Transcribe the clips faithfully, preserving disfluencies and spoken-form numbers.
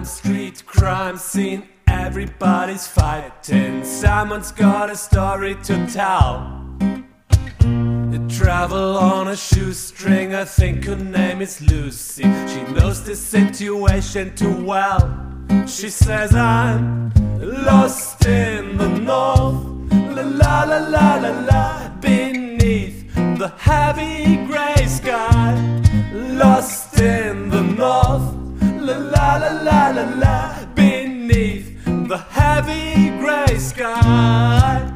Violent street crime scene, everybody's fighting. Someone's got a story to tell. They travel on a shoestring, I think her name is Lucy. She knows the situation too well. She says, I'm lost in the north, la la la la la la, beneath the heavy grey sky. Lost in the north, la la la la la la, beneath the heavy grey sky.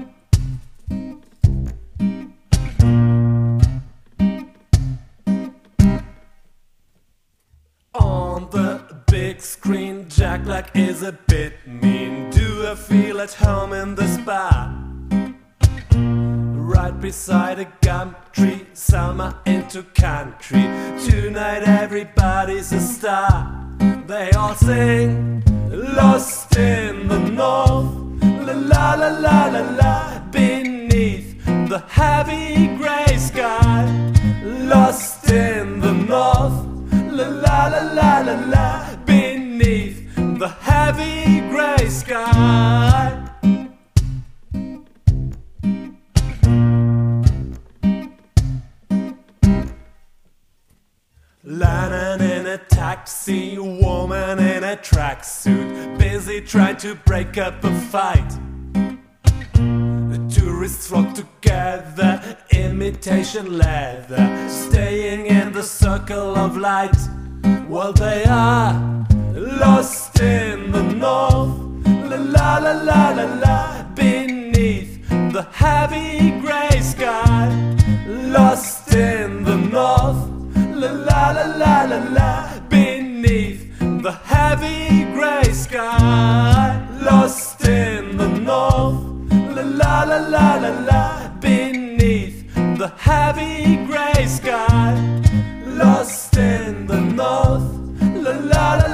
On the big screen, Jack Black is a bit mean. Do I feel at home in the spa? Right beside a gum tree, summer into country. Tonight everybody's a star. They all sing, lost in the north, la la la la la la, beneath the heavy grey sky. Lost in the north, la la la la la la, beneath the heavy grey sky. Landing in a taxi, woman in a tracksuit, busy trying to break up a fight. The tourists flock together, imitation leather, staying in the circle of light. Well, they are lost in the north, la la la la la la, beneath the heavy grey sky. Lost in the north, la la la la la la, beneath the heavy grey sky. Lost in the north, la la la la la la, beneath the heavy grey sky. Lost in the north, la la la